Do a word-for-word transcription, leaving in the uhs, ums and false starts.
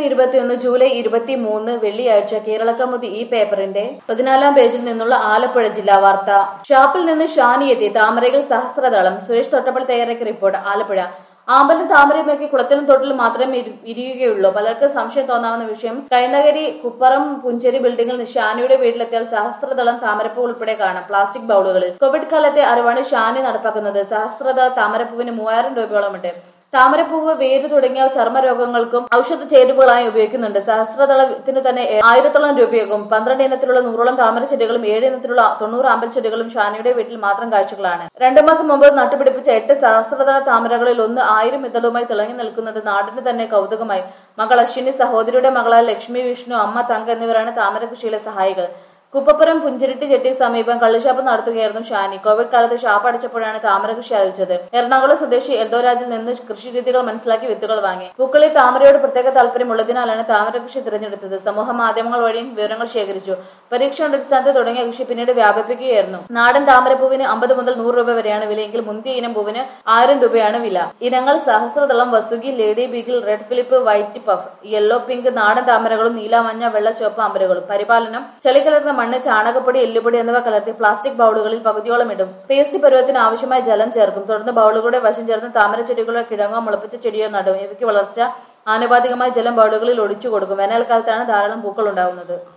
ഇരുപത്തിയൊന്ന് ജൂലൈ ഇരുപത്തിമൂന്ന് വെള്ളിയാഴ്ച കേരളകൗമുദി ഈ പേപ്പറിന്റെ പതിനാലാം പേജിൽ നിന്നുള്ള ആലപ്പുഴ ജില്ലാ വാർത്ത. ഷാപ്പിൽ നിന്ന് ഷാനി എത്തി, താമരകൾ സഹസ്രദളം. സുരേഷ് തൊട്ടപ്പള്ളി തയ്യാറാക്കിയ റിപ്പോർട്ട്. ആലപ്പുഴ. ആമ്പലും താമരയുമൊക്കെ കുളത്തിലും തോട്ടിലും മാത്രമേ ഇരിയുകയുള്ളൂ. പലർക്കും സംശയം തോന്നാവുന്ന വിഷയം, കൈനകരി കുപ്പറം പുഞ്ചേരി ബിൽഡിംഗിൽ ഷാനിയുടെ വീട്ടിലെത്തിയാൽ സഹസ്രദളം താമരപ്പൂ ഉൾപ്പെടെ കാണാം പ്ലാസ്റ്റിക് ബൗളുകളിൽ. കോവിഡ് കാലത്തെ അറിവാണ് ഷാനി നടപ്പാക്കുന്നത്. സഹസ്രദള താമരപ്പൂവിന് മൂവായിരം രൂപയോളമുണ്ട്. താമരപ്പൂവ്, വേര് തുടങ്ങിയ ചർമ്മരോഗങ്ങൾക്കും ഔഷധ ചേരുവകളായി ഉപയോഗിക്കുന്നുണ്ട്. സഹസ്രദളത്തിനു തന്നെ ആയിരത്തോളം രൂപയാകും. പന്ത്രണ്ട് ഇനത്തിലുള്ള നൂറോളം താമര ചെടികളും ഏഴ് ഇനത്തിലുള്ള തൊണ്ണൂറ് ആമ്പൽ ചെടികളും ഷാനിയുടെ വീട്ടിൽ മാത്രം കാഴ്ചകളാണ്. രണ്ടു മാസം മുമ്പ് നട്ടുപിടിപ്പിച്ച എട്ട് സഹസ്രദള താമരകളിൽ ഒന്ന് ആയിരം ഇതളുമായി തിളങ്ങി നിൽക്കുന്നത് നാടിന് തന്നെ കൗതുകമായി. മകൾ അശ്വിനി, സഹോദരിയുടെ മകളായ ലക്ഷ്മി, വിഷ്ണു, അമ്മ തങ്ക എന്നിവരാണ് താമര കൃഷിയിലെ സഹായികൾ. കുപ്പപ്പുറം പുഞ്ചിരിട്ടി ചെട്ടിക്ക് സമീപം കള്ളുഷാപ്പ് നടത്തുകയായിരുന്നു ഷാനി. കോവിഡ് കാലത്ത് ഷാപ്പ് അടച്ചപ്പോഴാണ് താമര കൃഷി ആരംഭിച്ചത്. എറണാകുളം സ്വദേശി എൽദോരാജിൽ നിന്ന് കൃഷി രീതികൾ മനസ്സിലാക്കി വിത്തുകൾ വാങ്ങി. പൂക്കളിൽ താമരയോട് പ്രത്യേക താല്പര്യം ഉള്ളതിനാലാണ് താമര കൃഷി തിരഞ്ഞെടുത്തത്. സമൂഹ മാധ്യമങ്ങൾ വഴിയും വിവരങ്ങൾ ശേഖരിച്ചു. പരീക്ഷണാടിസ്ഥാനത്തിൽ തുടങ്ങിയ കൃഷി പിന്നീട് വ്യാപിപ്പിക്കുകയായിരുന്നു. നാടൻ താമരപ്പൂവിന് അമ്പത് മുതൽ നൂറ് രൂപ വരെയാണ് വിലയെങ്കിൽ മുന്തിയ ഇനം പൂവിന് ആയിരം രൂപയാണ് വില. ഇനങ്ങൾ സഹസ്രദളം, Vasuki, lady beagle, red Philip, white puff, yellow pink, നാടൻ താമരകളും നീല, മഞ്ഞ, വെള്ള, ചുവപ്പ് ആമ്പലുകളും. പരിപാലനം: ചളി കലർന്ന മണ്ണ്, ചാണകപ്പൊടി, എല്ലുപൊടി എന്നിവ കലർത്തി പ്ലാസ്റ്റിക് ബൗളുകളിൽ പകുതിയോളം ഇടും. പേസ്റ്റ് പരുവത്തിന് ആവശ്യമായ ജലം ചേർക്കും. തുടർന്ന് ബൗളുകളുടെ വശം ചേർന്ന് താമര ചെടികളോ കിഴങ്ങോ മുളപ്പിച്ച ചെടിയോ നടും. ഇവയ്ക്ക് വളർച്ച ആനുപാതികമായി ജലം ബൗളുകളിൽ ഒഴിച്ചു കൊടുക്കും. വേനൽക്കാലത്താണ് ധാരാളം പൂക്കൾ ഉണ്ടാവുന്നത്.